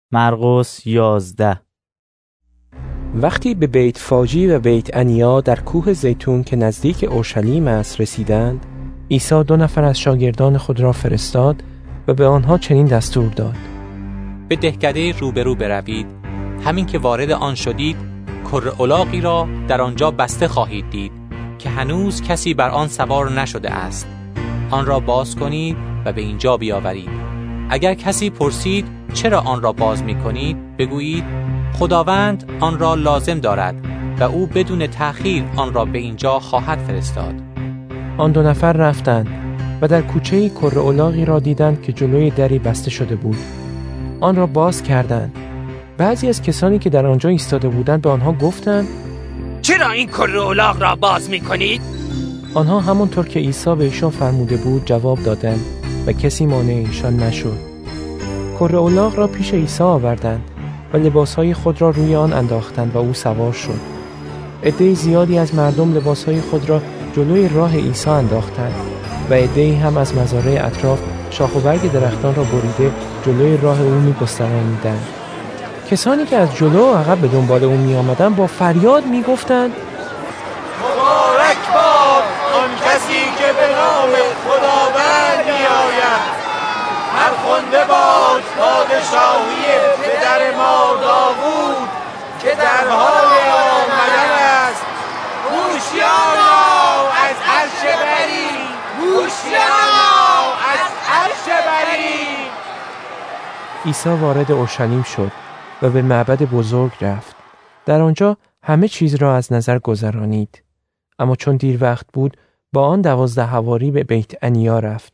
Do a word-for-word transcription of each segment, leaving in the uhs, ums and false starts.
مرقس یازده. وقتی به بیت فاجی و بیت انیا در کوه زیتون که نزدیک اورشلیم است رسیدند، عیسی دو نفر از شاگردان خود را فرستاد و به آنها چنین دستور داد: به دهکده روبرو بروید. همین که وارد آن شدید، کره الاغی را در آنجا بسته خواهید دید که هنوز کسی بر آن سوار نشده است. آن را باز کنید و به اینجا بیاورید. اگر کسی پرسید چرا آن را باز می کنید، بگویید خداوند آن را لازم دارد و او بدون تأخیر آن را به اینجا خواهد فرستاد. آن دو نفر رفتند و در کوچه‌ای کره الاغی را دیدند که جلوی دری بسته شده بود. آن را باز کردند. بعضی از کسانی که در آنجا ایستاده بودند به آنها گفتند: چرا این کره الاغ را باز می کنید؟ آنها همانطور که عیسی به ایشان فرموده بود جواب دادند و کسی مانع ایشان نشد. کره الاغ را پیش عیسی آوردند و لباسهای خود را روی آن انداختند و او سوار شد. عده زیادی از مردم لباسهای خود را جلوی راه عیسی انداختند و عده‌ای هم از مزارع اطراف شاخ و برگ درختان را بریده جلوی راه او می‌گستراندند. کسانی که از جلو و عقب به دنبال او می‌آمدند با فریاد می‌گفتند: مبارک باد آن کسی که به نام خداوند می‌آید. فرخنده باد پادشاهی پدر ما داوود که در حال آمدن است. هوشیارا از عرش بری، هوشیارا از عرش بری. عیسی وارد اورشلیم شد و به معبد بزرگ رفت. در آنجا همه چیز را از نظر گذرانید. اما چون دیر وقت بود، با آن دوازده حواری به بیت انیا رفت.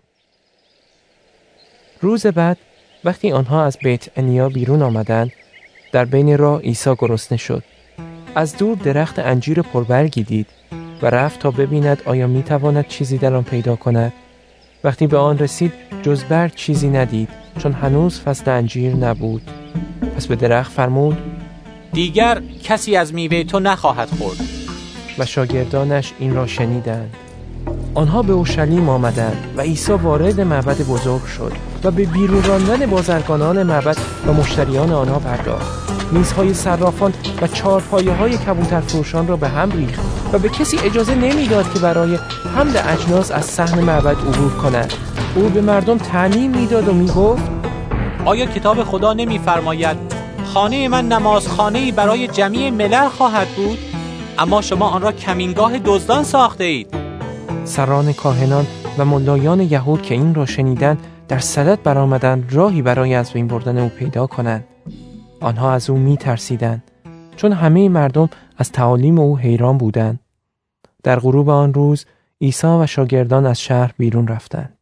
روز بعد وقتی آنها از بیت انیا بیرون آمدند، در بین راه عیسی گرسنه شد. از دور درخت انجیر پربرگی دید و رفت تا ببیند آیا میتواند چیزی در آن پیدا کند. وقتی به آن رسید جز برگ چیزی ندید، چون هنوز فصل انجیر نبود. پس به درخت فرمود: دیگر کسی از میوه تو نخواهد خورد. و شاگردانش این را شنیدند. آنها به اورشلیم آمدند و عیسی وارد معبد بزرگ شد و به بیرون راندن بازرگانان معبد و مشتریان آنها پرداخت. میزهای صرافان و چهارپایه‌های کبوترفروشان را به هم ریخت و به کسی اجازه نمیداد که برای حمل اجناس از صحن معبد عبور کند. او به مردم تعلیم میداد و میگفت: آیا کتاب خدا نمی‌فرماید خانه من نمازخانه‌ای برای جمیع ملل خواهد بود؟ اما شما آن را کمینگاه دزدان ساخته اید. سران کاهنان و ملایان یهود که این را شنیدند در صدد برآمدند راهی برای از بین بردن او پیدا کنند. آنها از او می ترسیدند، چون همه مردم از تعالیم او حیران بودند. در غروب آن روز عیسی و شاگردان از شهر بیرون رفتند.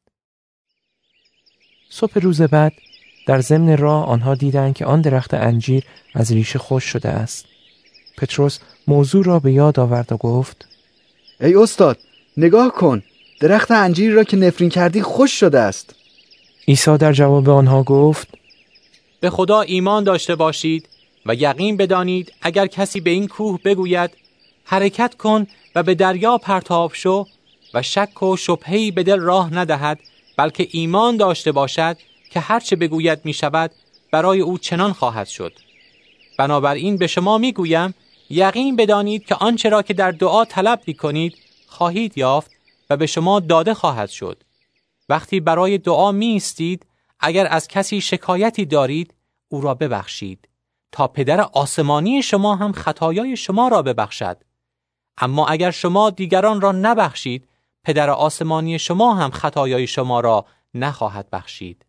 صبح روز بعد در ضمن راه آنها دیدند که آن درخت انجیر از ریشه خشک شده است. پتروس موضوع را به یاد آورد و گفت: ای استاد، نگاه کن، درخت انجیر را که نفرین کردی خشک شده است. عیسی در جواب آنها گفت: به خدا ایمان داشته باشید و یقین بدانید اگر کسی به این کوه بگوید حرکت کن و به دریا پرتاب شو و شک و شبهه‌ای به دل راه ندهد، بلکه ایمان داشته باشد که هرچه بگوید می شود، برای او چنان خواهد شد. بنابراین به شما می گویم یقین بدانید که آنچه را که در دعا طلب می کنید خواهید یافت و به شما داده خواهد شد. وقتی برای دعا می ایستید، اگر از کسی شکایتی دارید او را ببخشید تا پدر آسمانی شما هم خطایای شما را ببخشد. اما اگر شما دیگران را نبخشید، پدر آسمانی شما هم خطایای شما را نخواهد بخشید.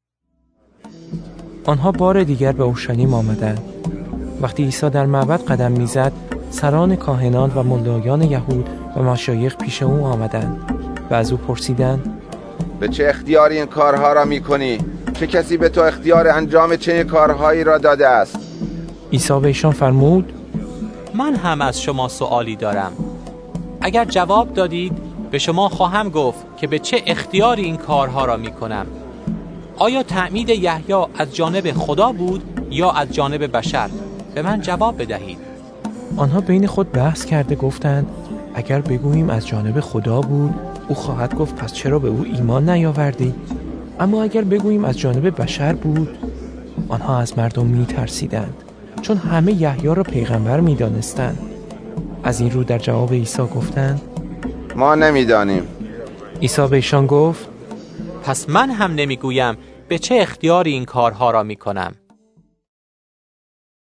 آنها بار دیگر به اورشلیم آمدند. وقتی عیسی در معبد قدم میزد، سران کاهنان و ملایان یهود و مشایخ پیش او آمدند و از او پرسیدند: به چه اختیاری این کارها را میکنی؟ چه کسی به تو اختیار انجام چه کارهایی را داده است؟ عیسی به ایشان فرمود: من هم از شما سؤالی دارم. اگر جواب دادید به شما خواهم گفت که به چه اختیاری این کارها را میکنم. آیا تعمید یحیی از جانب خدا بود یا از جانب بشر؟ به من جواب بدهید. آنها بین خود بحث کرده گفتند: اگر بگوییم از جانب خدا بود، او خواهد گفت پس چرا به او ایمان نیاوردی؟ اما اگر بگوییم از جانب بشر بود، آنها از مردم می ترسیدند، چون همه یحیی را پیغمبر می دانستند. از این رو در جواب عیسی گفتند ما نمیدانیم. عیسی به ایشان گفت پس من هم نمیگویم به چه اختیاری این کارها را میکنم.